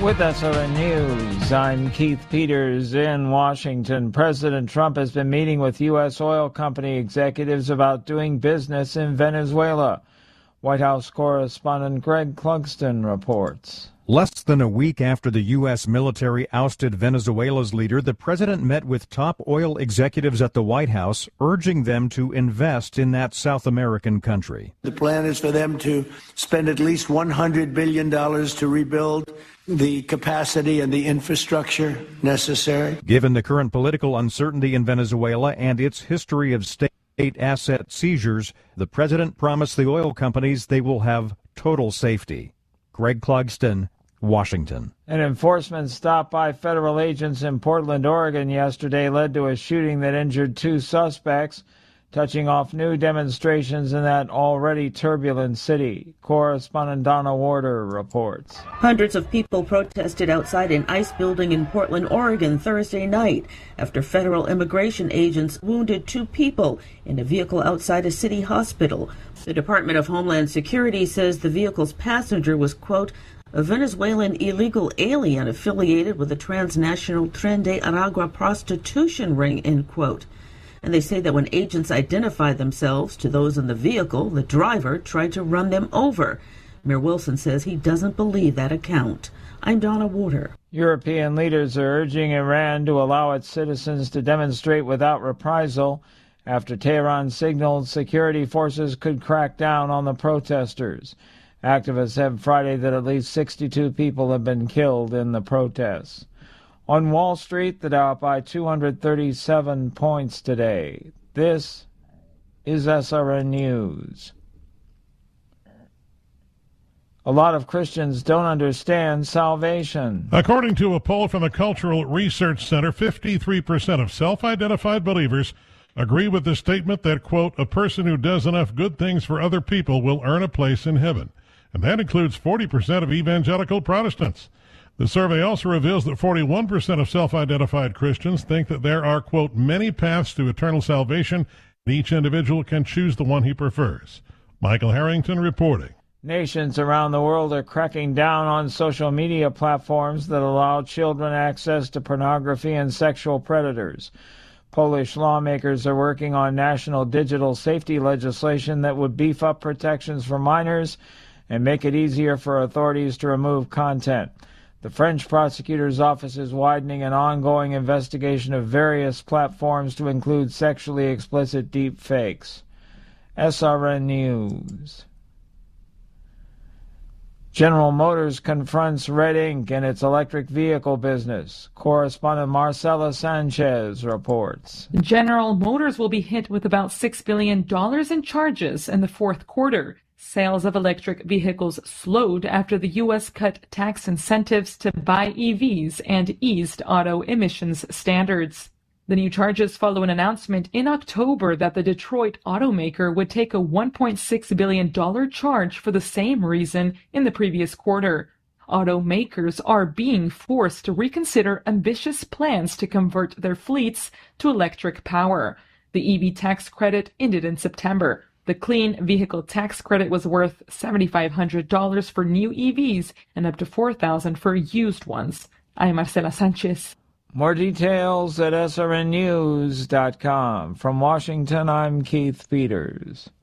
With SRN News, I'm Keith Peters in Washington. President Trump has been meeting with U.S. oil company executives about doing business in Venezuela. White House correspondent Greg Clugston reports. Less than a week after the U.S. military ousted Venezuela's leader, the president met with top oil executives at the White House, urging them to invest in that South American country. The plan is for them to spend at least $100 billion to rebuild the capacity and the infrastructure necessary. Given the current political uncertainty in Venezuela and its history of state asset seizures, the president promised the oil companies they will have total safety. Greg Clugston, Washington. An enforcement stop by federal agents in Portland, Oregon yesterday led to a shooting that injured 2 suspects, touching off new demonstrations in that already turbulent city. Correspondent Donna Warder reports. Hundreds of people protested outside an ICE building in Portland, Oregon Thursday night after federal immigration agents wounded 2 people in a vehicle outside a city hospital. The Department of Homeland Security says the vehicle's passenger was, quote, a Venezuelan illegal alien affiliated with the transnational Tren de Aragua prostitution ring, end quote. And they say that when agents identified themselves to those in the vehicle, the driver tried to run them over. Mayor Wilson says he doesn't believe that account. I'm Donna Warder. European leaders are urging Iran to allow its citizens to demonstrate without reprisal after Tehran signaled security forces could crack down on the protesters. Activists said Friday that at least 62 people have been killed in the protests. On Wall Street, the Dow up by 237 points today. This is SRN News. A lot of Christians don't understand salvation. According to a poll from the Cultural Research Center, 53% of self-identified believers agree with the statement that, quote, a person who does enough good things for other people will earn a place in heaven. And that includes 40% of evangelical Protestants. The survey also reveals that 41% of self-identified Christians think that there are, quote, many paths to eternal salvation, and each individual can choose the one he prefers. Michael Harrington reporting. Nations around the world are cracking down on social media platforms that allow children access to pornography and sexual predators. Polish lawmakers are working on national digital safety legislation that would beef up protections for minors and make it easier for authorities to remove content. The French prosecutor's office is widening an ongoing investigation of various platforms to include sexually explicit deep fakes. SRN News. General Motors confronts red ink in its electric vehicle business. Correspondent Marcela Sanchez reports. General Motors will be hit with about $6 billion in charges in the fourth quarter. Sales of electric vehicles slowed after the U.S. cut tax incentives to buy EVs and eased auto emissions standards. The new charges follow an announcement in October that the Detroit automaker would take a $1.6 billion charge for the same reason in the previous quarter. Automakers are being forced to reconsider ambitious plans to convert their fleets to electric power. The EV tax credit ended in September. The clean vehicle tax credit was worth $7,500 for new EVs and up to $4,000 for used ones. I'm Marcela Sanchez. More details at srnnews.com. From Washington, I'm Keith Peters.